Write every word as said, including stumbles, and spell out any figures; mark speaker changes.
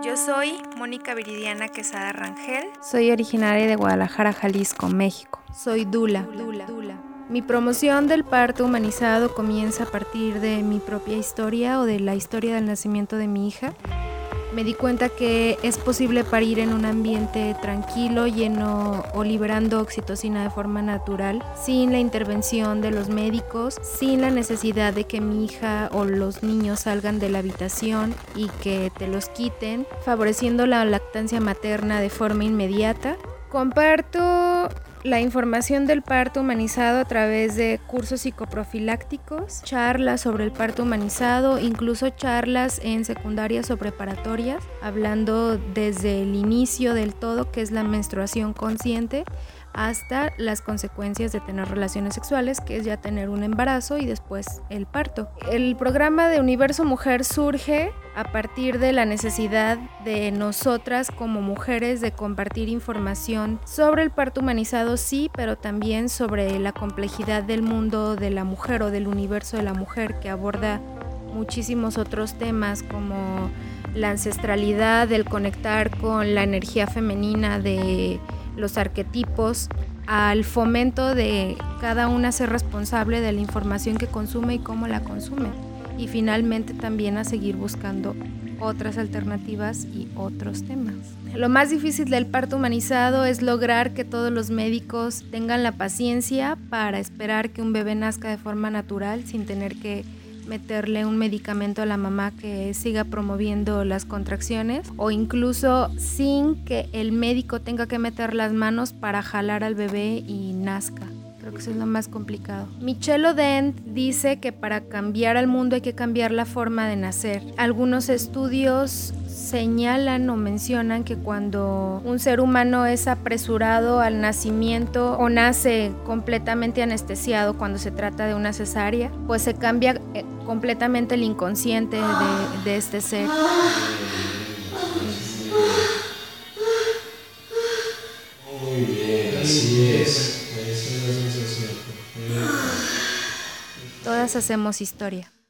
Speaker 1: Yo soy Mónica Viridiana Quesada Rangel.
Speaker 2: Soy originaria de Guadalajara, Jalisco, México.
Speaker 3: Soy Dula. Mi promoción del parto humanizado comienza a partir de mi propia historia o de la historia del nacimiento de mi hija. Me di cuenta que es posible parir en un ambiente tranquilo, lleno o liberando oxitocina de forma natural, sin la intervención de los médicos, sin la necesidad de que mi hija o los niños salgan de la habitación y que te los quiten, favoreciendo la lactancia materna de forma inmediata. Comparto la información del parto humanizado a través de cursos psicoprofilácticos, charlas sobre el parto humanizado, incluso charlas en secundarias o preparatorias, hablando desde el inicio del todo, que es la menstruación consciente, hasta las consecuencias de tener relaciones sexuales, que es ya tener un embarazo y después el parto. El programa de Universo Mujer surge a partir de la necesidad de nosotras como mujeres de compartir información sobre el parto humanizado, sí, pero también sobre la complejidad del mundo de la mujer o del universo de la mujer, que aborda muchísimos otros temas como la ancestralidad, el conectar con la energía femenina de los arquetipos, al fomento de cada una ser responsable de la información que consume y cómo la consume, y finalmente también a seguir buscando otras alternativas y otros temas. Lo más difícil del parto humanizado es lograr que todos los médicos tengan la paciencia para esperar que un bebé nazca de forma natural sin tener que meterle un medicamento a la mamá que siga promoviendo las contracciones, o incluso sin que el médico tenga que meter las manos para jalar al bebé y nazca. Creo que eso es lo más complicado. Michelle Odent dice que para cambiar al mundo hay que cambiar la forma de nacer. Algunos estudios señalan o mencionan que cuando un ser humano es apresurado al nacimiento o nace completamente anestesiado cuando se trata de una cesárea, pues se cambia completamente el inconsciente de, de este ser.
Speaker 4: Muy bien, así es. Esa es la sensación.
Speaker 3: Todas hacemos historia.